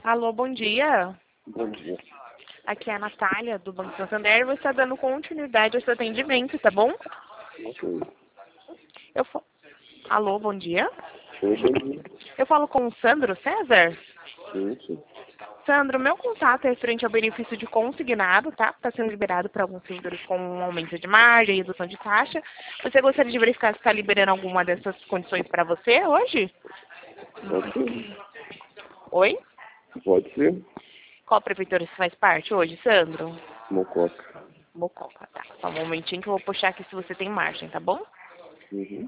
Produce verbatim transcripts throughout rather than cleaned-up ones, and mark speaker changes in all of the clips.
Speaker 1: Alô, bom dia.
Speaker 2: Bom dia.
Speaker 1: Aqui é a Natália, do Banco Santander. Você está dando continuidade ao seu atendimento, tá bom?
Speaker 2: Ok.
Speaker 1: Eu fa... Alô, bom dia.
Speaker 2: Oi, bom dia.
Speaker 1: Eu falo com o Sandro César?
Speaker 2: Sim, sim.
Speaker 1: Sandro, meu contato é referente ao benefício de consignado, tá? Está sendo liberado para alguns servidores com um aumento de margem, redução de taxa. Você gostaria de verificar se está liberando alguma dessas condições para você hoje?
Speaker 2: Ok.
Speaker 1: Oi?
Speaker 2: Pode ser?
Speaker 1: Qual prefeitura você faz parte hoje, Sandro?
Speaker 2: Mococa.
Speaker 1: Mococa, tá. Só um momentinho que eu vou puxar aqui se você tem margem, tá bom?
Speaker 2: Uhum.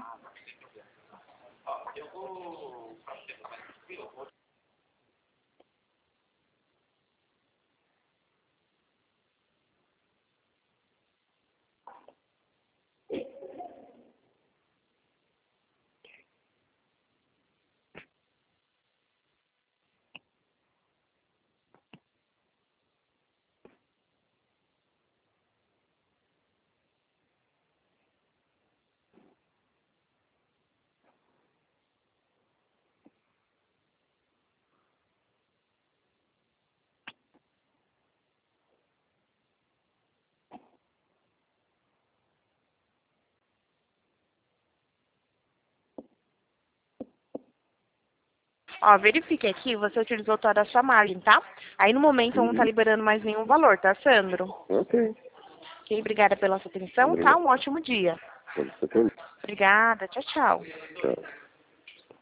Speaker 1: Ó, verifique aqui, você utilizou toda a sua margem, tá? Aí no momento não tá
Speaker 2: Uhum.
Speaker 1: liberando mais nenhum valor, tá, Sandro?
Speaker 2: Ok.
Speaker 1: Ok, obrigada pela sua atenção, tá?
Speaker 2: Obrigado.
Speaker 1: Um ótimo dia.
Speaker 2: Pode ser também.
Speaker 1: Obrigada, tchau, tchau.
Speaker 2: Tchau.